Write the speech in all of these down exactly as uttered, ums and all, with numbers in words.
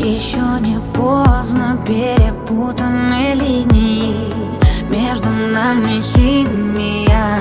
Еще не поздно, перепутаны линии, между нами химия.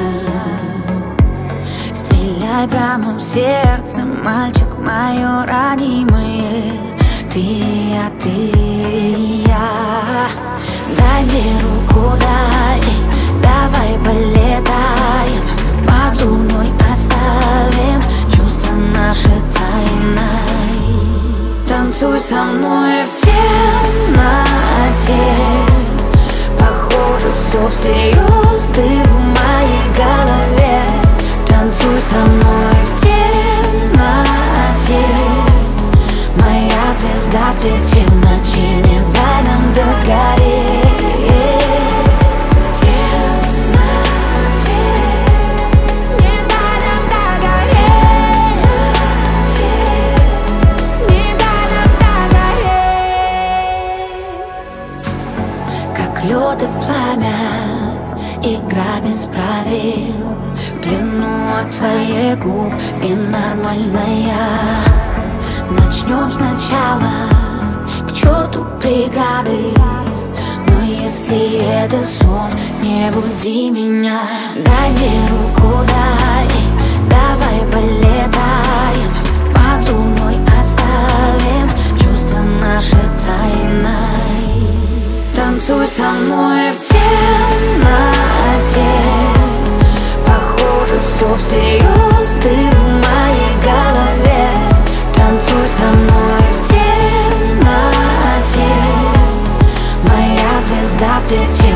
Стреляй прямо в сердце, мальчик, мое ранимое. Ты я, ты и я. Дай мне руку, дай, давай полетаем, под луной оставим чувства наши тайной. Танцуй со мной в темноте, похоже, все всерьез, ты в моей голове. Танцуй со мной в темноте, моя звезда, свети в ночи, не дай нам догореть. В темноте, не дай нам догореть. Не дай нам догореть. Как лед и пламя, игра без правил, в плену от твоих губ ненормальная. Начнем сначала, к черту преграды, но если это сон, не буди меня. Дай мне руку, дай, давай полетаем, под луной оставим чувства наши тайной. Танцуй со мной в темноте, похоже, все всерьез, ты в моей голове. Танцуй со мной в темноте, моя звезда, свети